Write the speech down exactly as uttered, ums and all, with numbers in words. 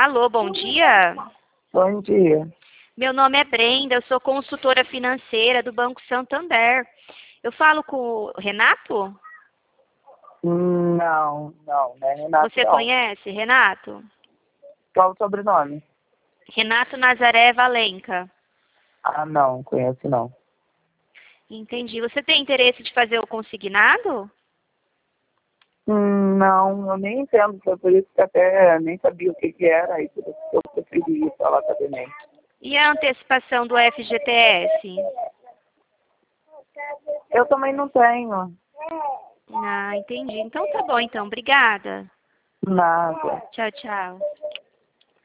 Alô, bom dia. Bom dia. Meu nome é Brenda, eu sou consultora financeira do Banco Santander. Eu falo com o Renato? Não, não, não é Renato, Você não. conhece Renato? Qual o sobrenome? Renato Nazaré Valenca. Ah, não, conheço não. Entendi. Você tem interesse de fazer o consignado? Hum, não, eu nem entendo, foi por isso que até nem sabia o que que era, e por isso que eu preferi falar com a Enem. E a antecipação do F G T S? Eu também não tenho Ah, entendi. Então tá bom, então. Obrigada. nada. Tchau, tchau.